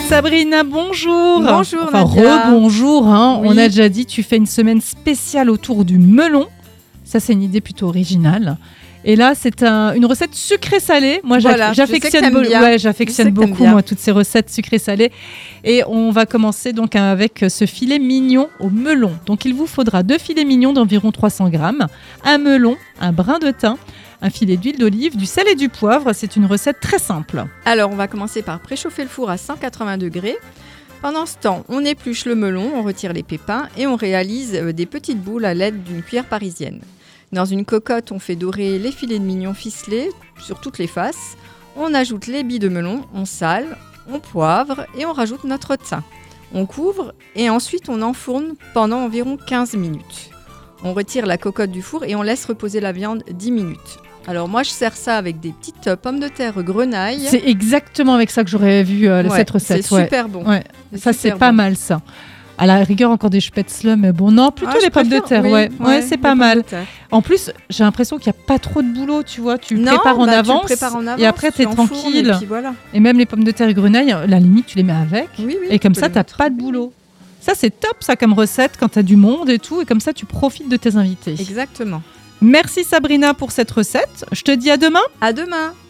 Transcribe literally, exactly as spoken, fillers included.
Sabrina, bonjour. Bonjour enfin, Nadia. Rebonjour, hein. Oui. On a déjà dit, tu fais une semaine spéciale autour du melon. Ça, c'est une idée plutôt originale. Et là, c'est un, une recette sucrée-salée. Moi, Voilà, j'aff- j'affectionne, je sais que t'aimes be- bien. ouais, Je j'affectionne sais que t'aimes beaucoup, bien. moi, toutes ces recettes sucrées-salées. Et on va commencer donc avec ce filet mignon au melon. Donc, il vous faudra deux filets mignons d'environ trois cents grammes, un melon, un brin de thym, un filet d'huile d'olive, du sel et du poivre. C'est une recette très simple. Alors, on va commencer par préchauffer le four à cent quatre-vingts degrés. Pendant ce temps, on épluche le melon, on retire les pépins et on réalise euh, des petites boules à l'aide d'une cuillère parisienne. Dans une cocotte, on fait dorer les filets de mignon ficelés sur toutes les faces. On ajoute les billes de melon, on sale, on poivre et on rajoute notre thym. On couvre et ensuite on enfourne pendant environ quinze minutes. On retire la cocotte du four et on laisse reposer la viande dix minutes. Alors moi je sers ça avec des petites euh, pommes de terre grenaille. C'est exactement avec ça que j'aurais vu euh, Ouais, cette recette. C'est ouais. super bon. Ouais. Ça, c'est super pas bon. mal, ça. À la rigueur, encore des spätzle, mais bon, non, plutôt Ah, les je pommes de préfère- terre, oui, ouais. Ouais, c'est les pas pommes mal. de terre. En plus, j'ai l'impression qu'il n'y a pas trop de boulot, tu vois. Tu le Non, prépares en bah, tu le avance. prépares en avance, et après, tu t'es enfournes tranquille. Et puis voilà. Et même les pommes de terre et grenaille, la limite, tu les mets avec. Oui, oui, et comme tu peux ça, les t'as mettre. pas de boulot. Ça, c'est top, ça, comme recette, quand t'as du monde et tout. Et comme ça, tu profites de tes invités. Exactement. Merci Sabrina pour cette recette. Je te dis à demain. À demain.